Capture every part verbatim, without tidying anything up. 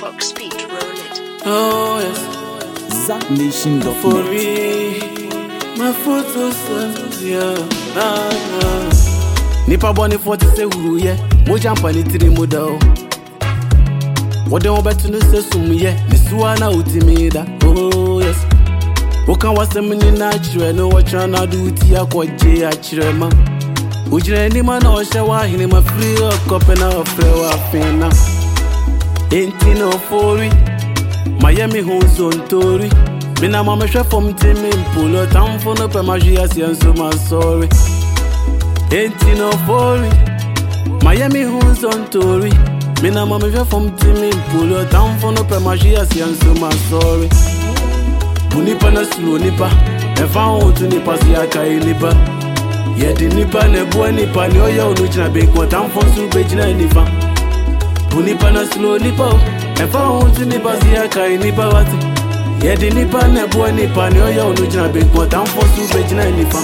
Fox beat, roll it. Oh yes, Zack Nation dot for net. me, my photos yeah, nah, nah. Nipa boni forty se huru ye, mo jampa ni tiri mo da o. Wode won betu no se sum ye, ni suwa na utimida. Oh yes, wo kan wasem ni na chire no wo twa na do ti akwaje a chire ma. Ujire ni ma na o hye wa hine ma free up na o free wa pena. Enti no fori Miami hoes on Tory. Mina mama shwe from Timmy Pull town for no pemagia and so man sorry. Enti no fori Miami hoes on Tory. Mina mama shwe from Timmy Pull town for no pemagia and so man sorry. Bunipa na slow nipa Efa on to nipa si akai nipa. Yedi nipa ne bua nipa ni oya unu jina beko town for su bejina nipa. Bunipa na slow nipa Efa huntu nipa siya kai nipa wati Yedi nipa ne bua nipa ni oya unu jina beko Tamfo su bejina nipa.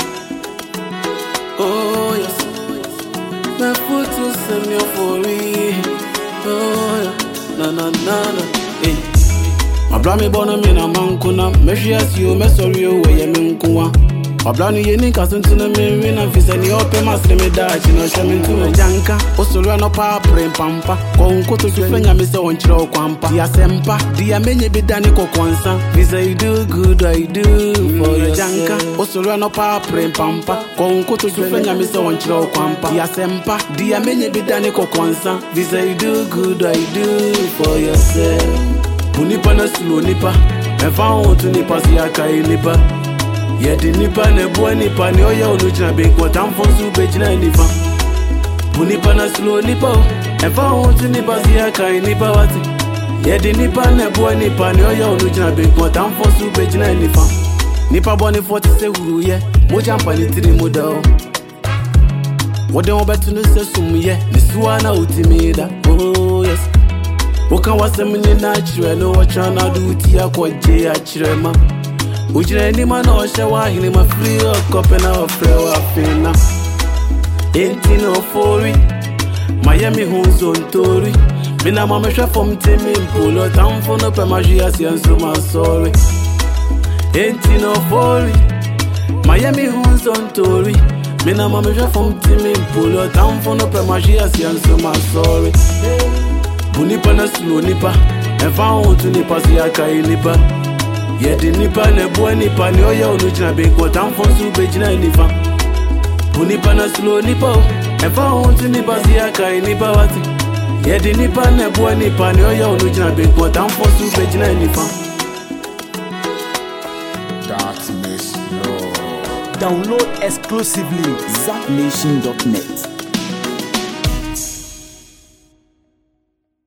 Oh yes, my foot will send me for me. Oh yeah, na na na na hey. Abla mi bono mi na mankuna Meshi as you me sorry yo we ye minkuwa. Abla ni yeni kasuntu na mi wina Fisa ni ope masle me dachi no shemintu me janka. Osolo no pa pre pampa Kwa unkoto kifenya mi se wanchira okwampa. Dia sempa, dia menye bidani kwa kwansa. Fisa you do good, I do for your janka. Osolo no pa pre pampa Kwa unkoto kifenya mi se wanchira okwampa. Dia sempa, dia menye bidani kwa kwansa. Fisa you do good, I do for yourself. Bunipa na slow nipa Efa huntu nipa siya kai nipa. Yedi nipa ne bua nipa ni oya unu jina beko Tamfo su bejina nipa. Bunipa na slow nipa Efa huntu nipa siya kai nipa wati. Yedi nipa ne bua nipa ni oya unu jina beko Tamfo su bejina nipa. Nipa boni forty se huru ye, mo jampa ni tiri mo da o. Wode won betu no se sum ye, ni suwa na utimida. Oh yes, wo kan wasem ni na chire no wo twa na do ti akwaje a chire ma. Ujire ni ma na o hye wa hine ma free up na o free wa pena. Enti no fori Miami hoes on Tory. Mina mama shwe from Timmy Pull town for no pemagia and so man sorry. Enti no fori Miami hoes on Tory. Mina mama shwe from Timmy Pull town for no pemagia and so man sorry. Bunipa na slow nipa Efa huntu nipa siya kai nipa. Yedi nipa ne bua nipa ni oya unu jina beko Tamfo su bejina nipa. Bunipa na slow nipa Efa huntu nipa siya kai nipa wati. Yedi nipa ne bua nipa ni oya unu jina beko Tamfo su bejina nipa. Download exclusively Zack Nation dot net.